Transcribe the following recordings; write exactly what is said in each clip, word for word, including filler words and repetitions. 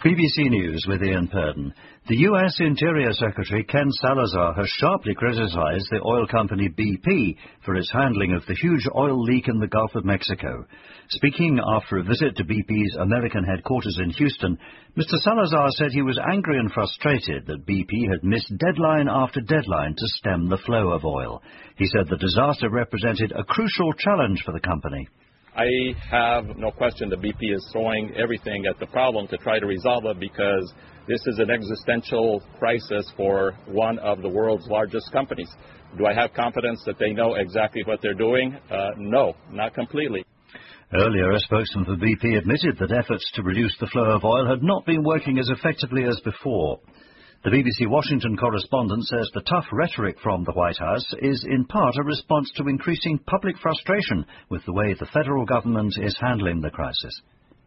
B B C News with Ian Purden. The U S Interior Secretary Ken Salazar has sharply criticised the oil company B P for its handling of the huge oil leak in the Gulf of Mexico. Speaking after a visit to B P's American headquarters in Houston, Mister Salazar said he was angry and frustrated that B P had missed deadline after deadline to stem the flow of oil. He said the disaster represented a crucial challenge for the company. I have no question that B P is throwing everything at the problem to try to resolve it, because this is an existential crisis for one of the world's largest companies. Do I have confidence that they know exactly what they're doing? Uh, no, not completely. Earlier, a spokesman for B P admitted that efforts to reduce the flow of oil had not been working as effectively as before. The B B C Washington correspondent says the tough rhetoric from the White House is in part a response to increasing public frustration with the way the federal government is handling the crisis.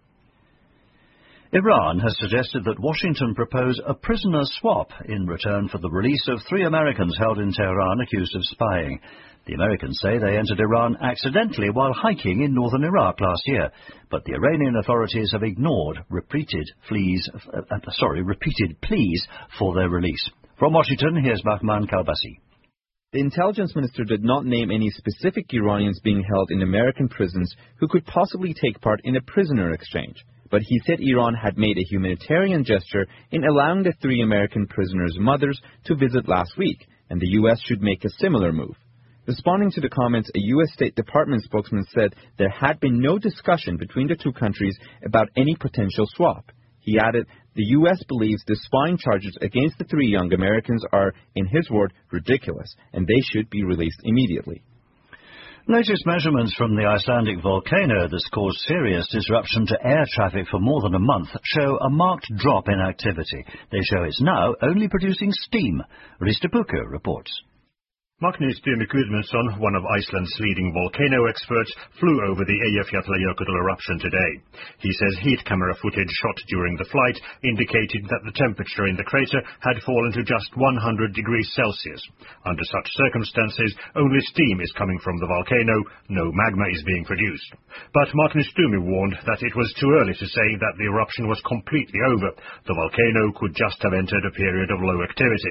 Iran has suggested that Washington propose a prisoner swap in return for the release of three Americans held in Tehran accused of spying. The Americans say they entered Iran accidentally while hiking in northern Iraq last year, but the Iranian authorities have ignored repeated pleas, uh, uh, sorry, repeated pleas for their release. From Washington, here's Bahman Kalbasi. The intelligence minister did not name any specific Iranians being held in American prisons who could possibly take part in a prisoner exchange, but he said Iran had made a humanitarian gesture in allowing the three American prisoners' mothers to visit last week, and the U S should make a similar move. Responding to the comments, a U S State Department spokesman said there had been no discussion between the two countries about any potential swap. He added, the U S believes the spying charges against the three young Americans are, in his word, ridiculous, and they should be released immediately. Latest measurements from the Icelandic volcano that's caused serious disruption to air traffic for more than a month show a marked drop in activity. They show it's now only producing steam. Risto Pukka reports. Magnus Tumi Gudmundsson, one of Iceland's leading volcano experts, flew over the Eyjafjallajökull eruption today. He says heat camera footage shot during the flight indicated that the temperature in the crater had fallen to just one hundred degrees Celsius. Under such circumstances, only steam is coming from the volcano, no magma is being produced. But Magnus Tumi warned that it was too early to say that the eruption was completely over. The volcano could just have entered a period of low activity.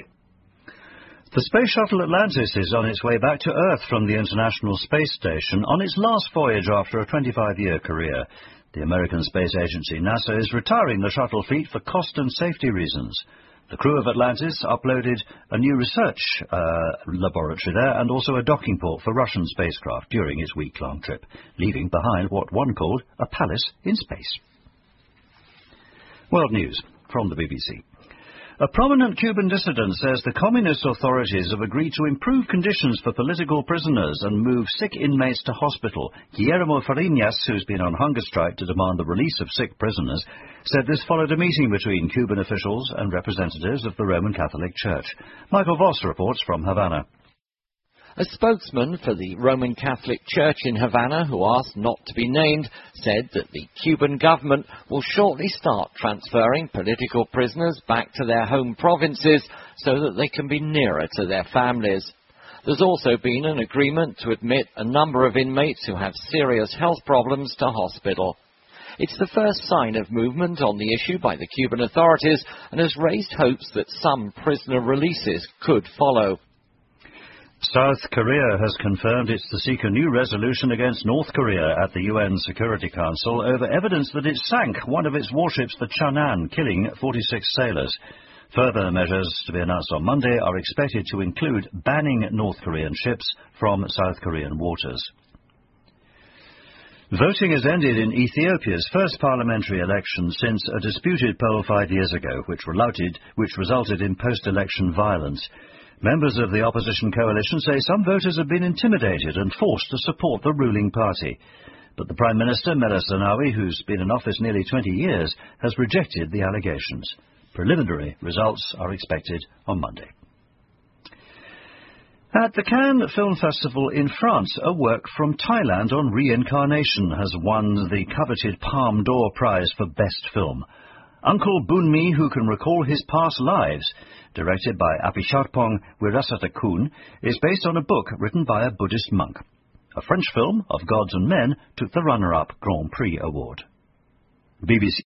The Space Shuttle Atlantis is on its way back to Earth from the International Space Station on its last voyage after a twenty-five-year career. The American Space Agency, NASA, is retiring the shuttle fleet for cost and safety reasons. The crew of Atlantis uploaded a new research uh, laboratory there and also a docking port for Russian spacecraft during its week-long trip, leaving behind what one called a palace in space. World News from the B B C. A prominent Cuban dissident says the communist authorities have agreed to improve conditions for political prisoners and move sick inmates to hospital. Guillermo Fariñas, who's been on hunger strike to demand the release of sick prisoners, said this followed a meeting between Cuban officials and representatives of the Roman Catholic Church. Michael Voss reports from Havana. A spokesman for the Roman Catholic Church in Havana, who asked not to be named, said that the Cuban government will shortly start transferring political prisoners back to their home provinces so that they can be nearer to their families. There's also been an agreement to admit a number of inmates who have serious health problems to hospital. It's the first sign of movement on the issue by the Cuban authorities and has raised hopes that some prisoner releases could follow. South Korea has confirmed it's to seek a new resolution against North Korea at the U N Security Council over evidence that it sank one of its warships, the Cheonan, killing forty-six sailors. Further measures to be announced on Monday are expected to include banning North Korean ships from South Korean waters. Voting has ended in Ethiopia's first parliamentary election since a disputed poll five years ago, which resulted, which resulted in post-election violence. Members of the opposition coalition say some voters have been intimidated and forced to support the ruling party. But the Prime Minister, Meles Zenawi, who's been in office nearly twenty years, has rejected the allegations. Preliminary results are expected on Monday. At the Cannes Film Festival in France, a work from Thailand on reincarnation has won the coveted Palme d'Or Prize for Best Film. Uncle Bunmi Who Can Recall His Past Lives, directed by Apichatpong Wirasatakul, is based on a book written by a Buddhist monk. A French film, Of Gods and Men, took the runner-up Grand Prix award. B B C